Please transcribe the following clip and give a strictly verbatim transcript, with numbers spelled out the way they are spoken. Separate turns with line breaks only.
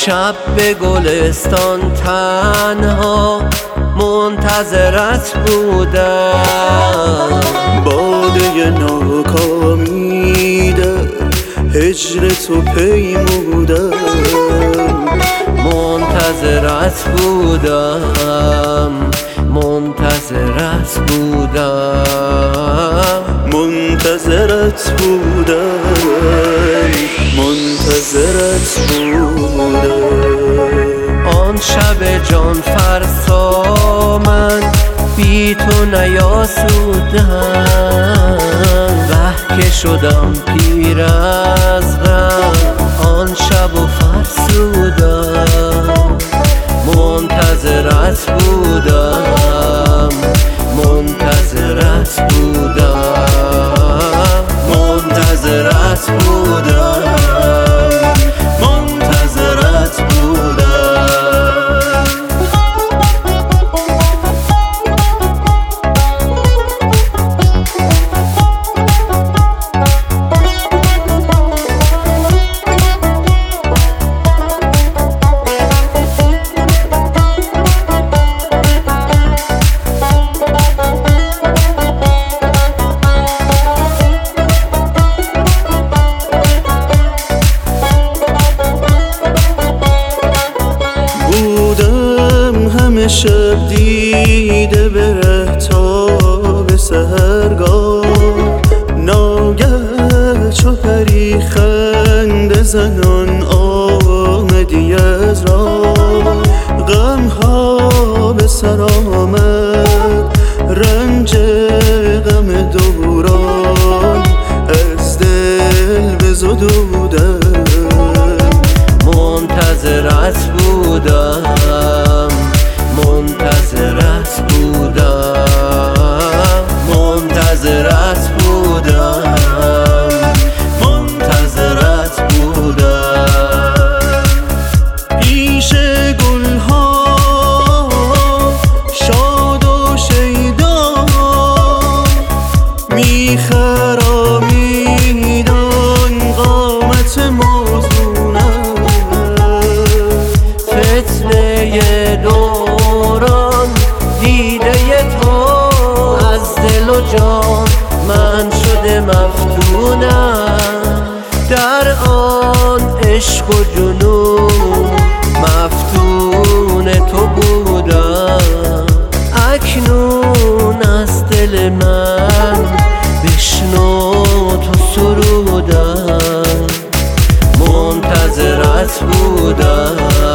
شب به گلستان تنها منتظرت بودم،
باده ناکامیده هجر تو پیمودم.
منتظرت بودم منتظرت بودم
منتظرت بودم منتظرت بودم.
آن شب جان فرسا من بی تو نیاسودم، وه که شدم پیر از غم آن شب و فرسودم. منتظرت بودم منتظرت بودم منتظرت بودم منتظرت بودم.
شب دیده بره تا به سحرگاه، ناگه چو پری خنده زنان آمدی از راه. غم ها به سر آمد رنج غم دوران از دل بزدودم.
منتظرت بودم منتظرت بودم منتظرت بودم منتظرت بودم.
پیش گلها شاد و شیدا میخرامیدن قامت موزونم.
فتنه دوران دیده تو از دل و جان من شده مفتونم. در آن عشق و جنون مفتون تو بودم. اکنون از دل من بشنو تو سرودم. منتظرت بودم